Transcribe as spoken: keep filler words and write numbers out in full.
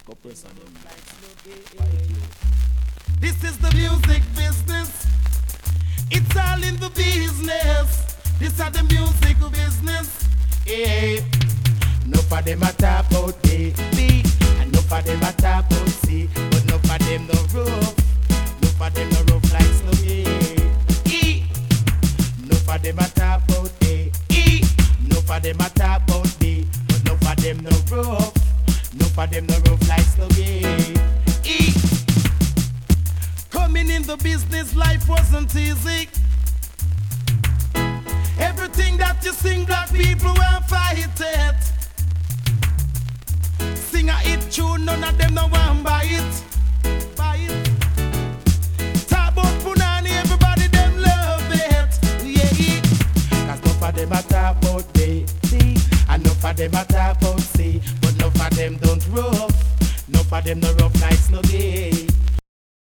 Go press on them. This is the music business. It's all in the business. This is the music business. Yeah. No for them a talk about A, B, and no for them a talk about C, but no for them no rough. No for them no rough like Sluggy. E. No for them a talk about A, E. No for them a talk about B, but no for them no rough. No for them no rough like Sluggy. E. Coming in the business, life wasn't easy. Everything that you sing, black people will fight it. Sing a hit tune, none of them no want buy it. Buy it. Talk about Punani, everybody them love it. Yeah. Cause enough of them a talk about B, C, and enough of them a talk about C, but enough of them don't rough. Enough of them no rough like Sluggy.